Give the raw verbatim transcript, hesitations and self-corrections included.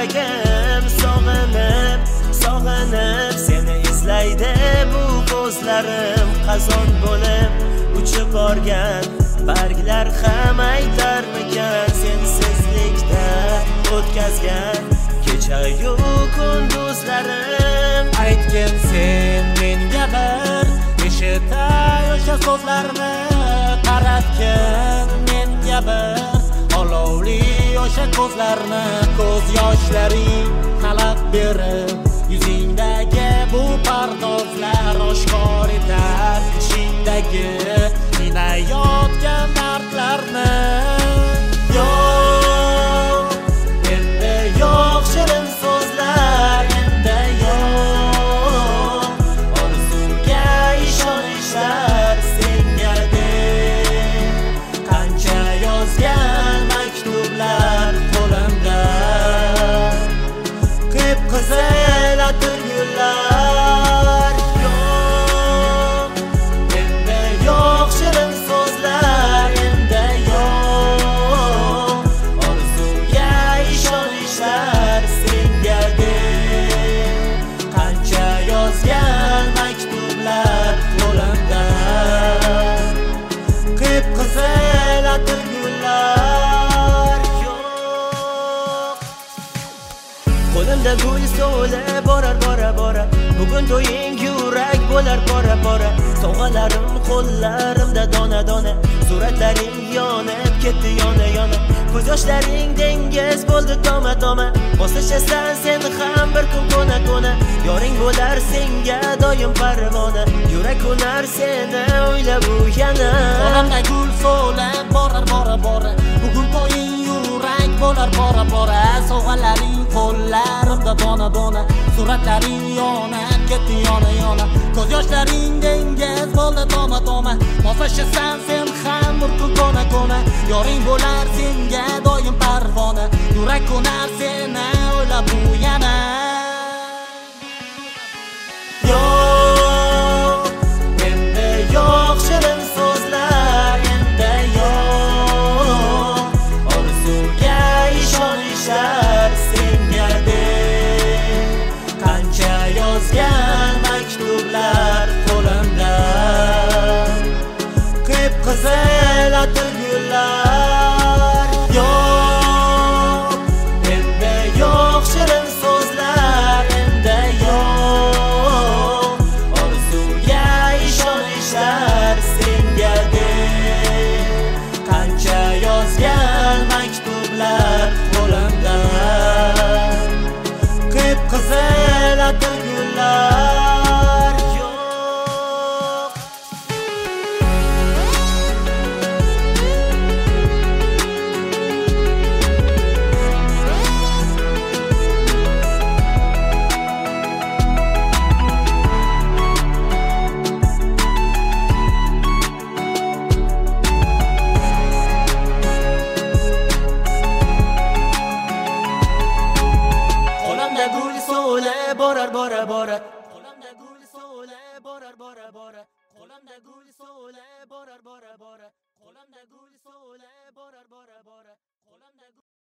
yuragim sog'inib sog'inib seni izlaydi bu ko'zlarim qazon bo'lib uchib borgan barglar ham aytarmikan sensizlikda o'tkazgan kecha-yu kunduzlarim. Aytgin sen menga bir eshitay o'sha so'zlarni, qaratgin menga bir olovli o'sha ko'zlarni. Ko'z yoshlaring xalaq berib yuzingdagi bu pardozlar oshkor etar ichingdagi minayotgan dardlarni. Yo'q, endi yo'q shirin so'zlar, endi yo'q orzuga ishonishlar. Senga deb qancha yozgan maktublar qo'limda, qip-qizil atir gullar. Yo'q, endi yo'q shirin so'zlar, endi yo'q orzuga ishonishlar. Senga deb qancha yozgan maktublar qo'limda, qip-qizil atir gullar. Yo'q, qo'limda gul so'li borar bora bora, bugun to'ying yurak bo'lar bora bora. Sovg'alarim qo'llarimda dona dona, suratlaring yonib ketdi yona yona. Ko'z yoshlaring dengiz bo'ldi toma toma, moslashasan sen ham bir kun ko'na ko'na. Yoring bo'lar senga doim parvona, yurak ko'nar seni o'ylab u yana. Qo'limda gul so'li borar bora bora, bugun to'ying yurak bo'lar bora bora. Sovg'alaring qo'llarimda dona dona, suratlaring yonib ketdi yona yona. Ko'z yoshlaring dengiz bo'ldi toma toma, moslashasan sen ham bir kun ko'na ko'na. Yoring bo'lar senga doim parvona, yurak ko'nar seni o'ylab u yana. Yo'q, endi yo'q shirin so'zlar, endi yo'q orzuga ishonishlar. Senga deb qancha yozgan maktublar qo'limda, qip-qizil atir gullar. Yo'q, endi yo'q shirin so'zlar, endi yo'q orzuga ishonishlar. Senga deb qancha yozgan maktublar qo'limda, qip-qizil atir gullar. Yo'q, qo'limda gul so'li borar bora bora, qo'limda gul so'li borar bora bora, qo'limda gul so'li borar bora bora, qo'limda gul so'li borar bora bora, qo'limda